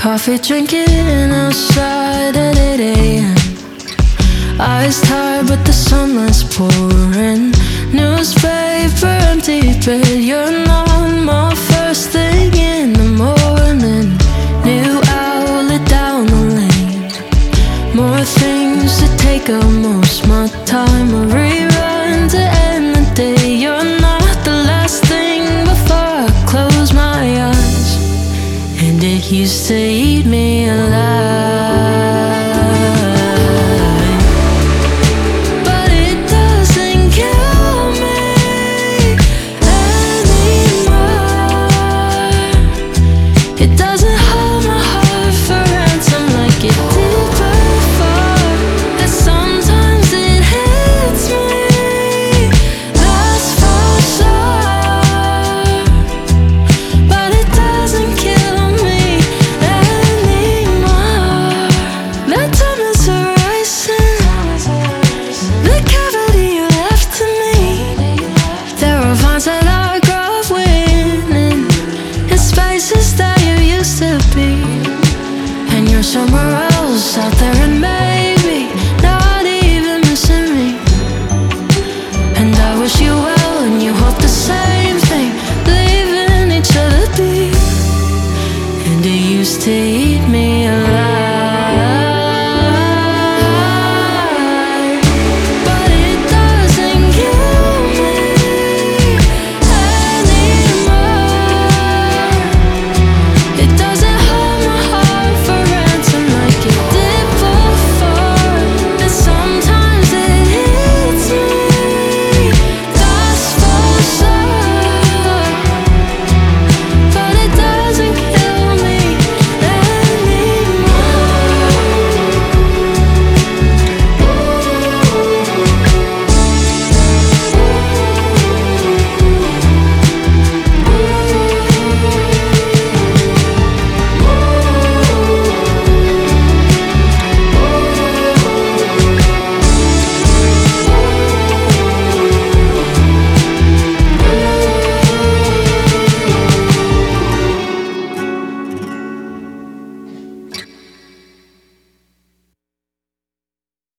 Coffee drinking outside at 8 a.m. Eyes tired but the sunlight's pouring. Newspaper empty but you're not my first thing in the morning. New outlet down the lane. More things to take up most my time. A rerun to end the day. You're not the last thing before I close my eyes. And it used to eat me